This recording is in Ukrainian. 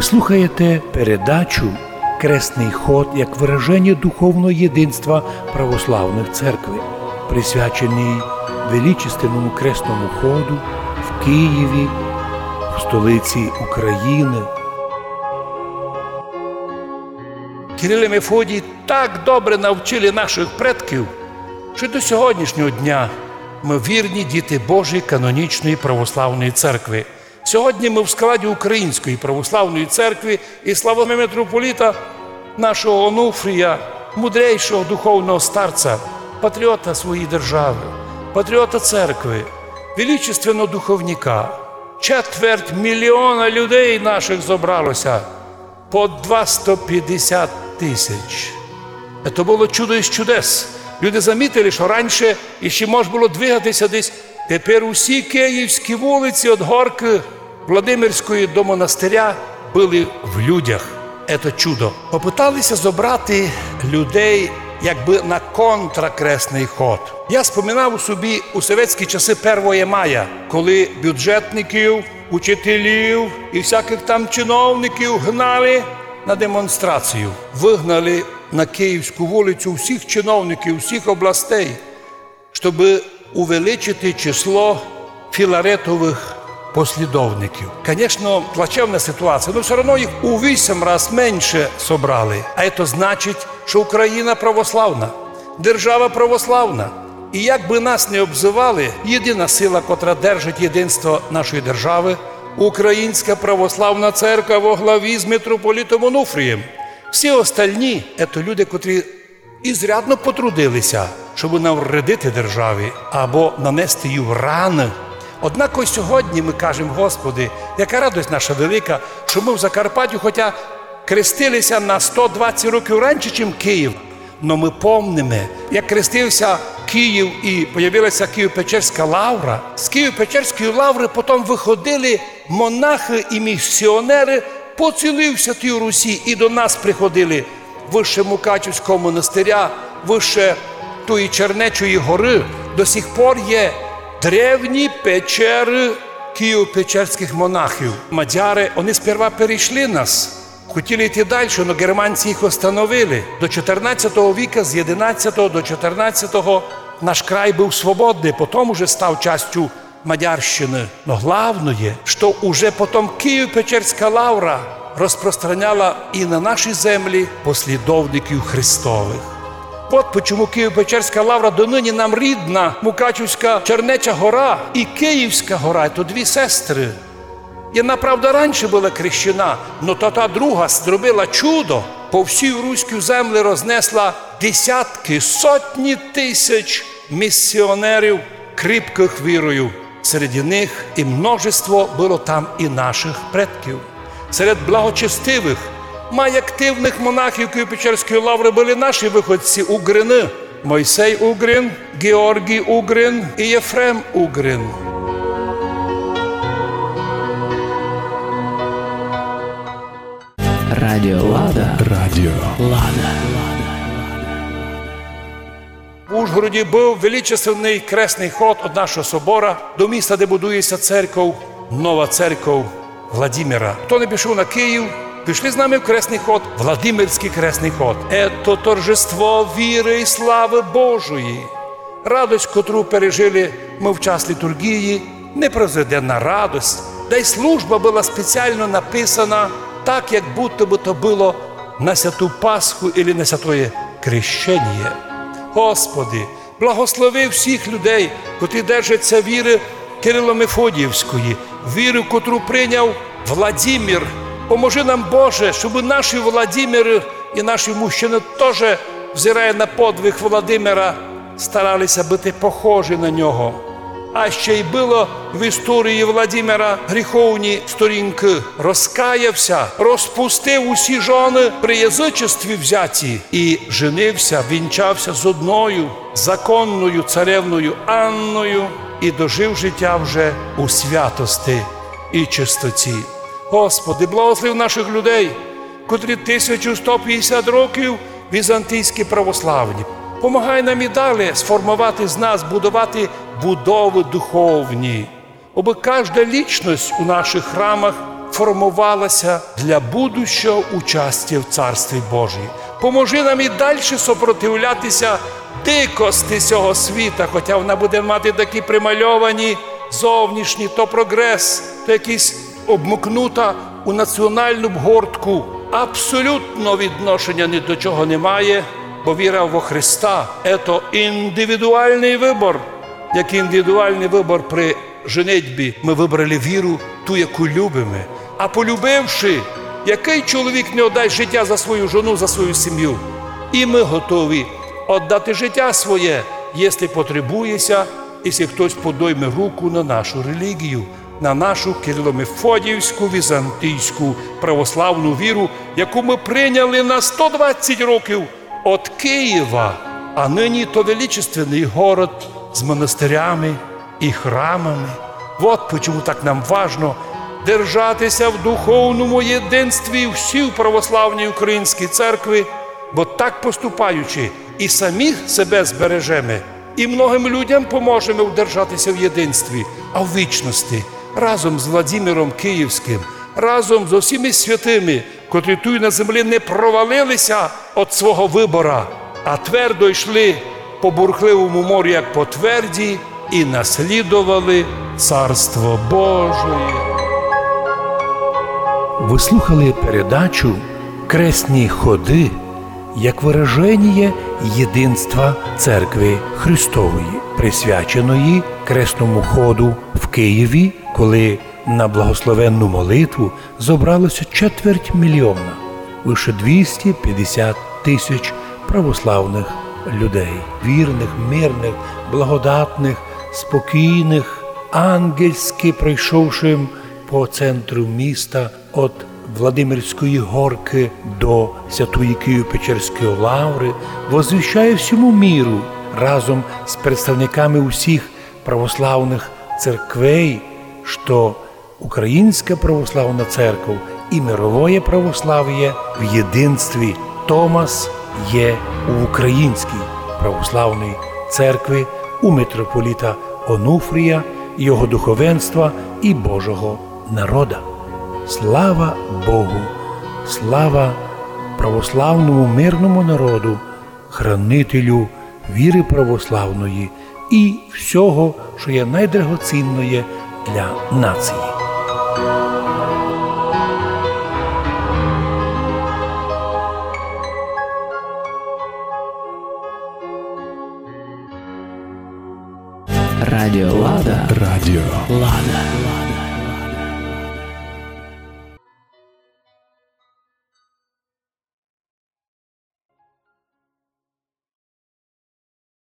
Ви слухаєте передачу «Крестний ход» як вираження духовного єдинства православних церкви, присвячений величественному Кресному ходу в Києві, в столиці України. Кирил і Мефодій так добре навчили наших предків, що до сьогоднішнього дня ми вірні діти Божої канонічної православної церкви. Сьогодні ми в складі Української православної церкви і славимо митрополіта нашого Онуфрія, мудрейшого духовного старця, патріота своєї держави, патріота церкви, величественного духовника. 250 000 людей наших зібралося, по 250 тисяч. Це було чудо із чудес. Люди замітили, що раніше ще можна було двигатися десь. Тепер усі київські вулиці від Горки Владимирської до монастиря були в людях. Це чудо. Попиталися зібрати людей якби на контракресний ход. Я споминав у собі у совєтські часи 1 мая, коли бюджетників, учителів і всяких там чиновників гнали на демонстрацію. Вигнали на Київську вулицю всіх чиновників, всіх областей, щоб увеличити число філаретових послідовників. Звісно, плачевна ситуація, але все одно їх у 8 разів менше зібрали. А це значить, що Україна православна, держава православна. І як би нас не обзивали, єдина сила, котра держить єдинство нашої держави – Українська православна церква во главі з митрополітом Онуфрієм. Всі остальні – це люди, котрі ізрядно потрудилися, щоб навредити державі або нанести їй рани. Однак ось сьогодні ми кажемо: Господи, яка радість наша велика, що ми в Закарпаттю, хоча крестилися на 120 років раніше, ніж Київ, але ми пам'ятаємо, як крестився Київ і з'явилася Києво-Печерська лавра. З Києво-Печерської лаври потім виходили монахи і місіонери по цілій Святій Русі і до нас приходили вище Мукачівського монастиря, вище тої Чернечої гори. До сих пор є древні печери Києво-Печерських монахів. Мадяри, вони сперва перейшли нас, хотіли йти далі, але германці їх остановили. До 14 віка, з 11 до 14 наш край був свободний, потім уже став частю Мадярщини. Но головне, що уже потім Києво-Печерська лавра розпространяла і на наші землі послідовників Христових. От чому Києво-Печерська лавра донині нам рідна, Мукачівська Чернеча гора і Київська гора – це дві сестри. І вона, правда, раніше була крещена, але та друга зробила чудо. По всій руській землі рознесла десятки, сотні тисяч місіонерів, кріпких вірою. Серед них і множество було там і наших предків. Серед благочестивих, майактивних монахів Києво-Печерської лаври були наші виходці Угрини. Мойсей Угрин, Георгій Угрин і Єфрем Угрин. Радіо Лада. Радіо Лада. В Ужгороді був величественний кресний ход від нашого собора до міста, де будується церква, нова церква Владимира. Хто не пішов на Київ, пішли з нами в кресний ход, Владимирський кресний ход. Це торжество віри і слави Божої. Радость, котру пережили ми в час літургії, непрозведена радость. Да й служба була спеціально написана так, як будто би то було на Святу Пасху або на Святое Крещення. Господи, благослови всіх людей, котрі держаться віри Кирило-Мефодіївської, віри, котру прийняв Владимир. Поможи нам, Боже, щоб наші Владимири і наші мужчини теж, взирає на подвиг Володимира, старалися бути похожі на нього. А ще й було в історії Владимира гріховні сторінки. Розкаявся, розпустив усі жони при язичестві взяті і женився, вінчався з одною законною царевною Анною і дожив життя вже у святості і чистоті. Господи, благослови наших людей, котрі 1150 років візантійські православні. Помагай нам і далі сформувати з нас, будувати будови духовні, аби кожна лічність у наших храмах формувалася для будущого участі в Царстві Божій. Поможи нам і далі супротивлятися дикості цього світа, хоча вона буде мати такі примальовані зовнішні, то прогрес, то якийсь обмокнута у національну обгортку. Абсолютно відношення ні до чого немає, бо віра во Христа – це індивідуальний вибір. Як індивідуальний вибір при женитьбі, ми вибрали віру, ту, яку любимо. А полюбивши, який чоловік не віддасть життя за свою жону, за свою сім'ю? І ми готові віддати життя своє, якщо потребується, якщо хтось подойме руку на нашу релігію, на нашу кирило-мефодіївську, візантійську православну віру, яку ми прийняли на 120 років від Києва, а нині то величественний город з монастирями і храмами. От чому так нам важно держатися в духовному єдинстві всі в православній українській церкві, бо так поступаючи, і самі себе збережемо, і многим людям поможемо вдержатися в єдинстві, а в вічності, разом з Владимиром Київським, разом з усіми святими, котрі тут на землі не провалилися від свого вибора, а твердо йшли по бурхливому морю, як по тверді, і наслідували Царство Божє. Ви слухали передачу «Кресні ходи» як вираження єдинства Церкви Христової, присвяченої Кресному ходу в Києві, коли на благословенну молитву зібралося 250 000, лише 250 тисяч православних людей, вірних, мирних, благодатних, спокійних, ангельськи пройшовши по центру міста від Владимирської горки до Святої Києво-Печерської лаври, возвіщає всьому міру разом з представниками усіх православних церквей, що Українська православна церква і мировое православ'я в єдинстві. Томас є у Українській православній церкві, у митрополіта Онуфрія, його духовенства і Божого народа. Слава Богу! Слава православному мирному народу, хранителю віри православної і всього, що є найдрагоцінне для нації. Радіо Лада. Радіо Лада.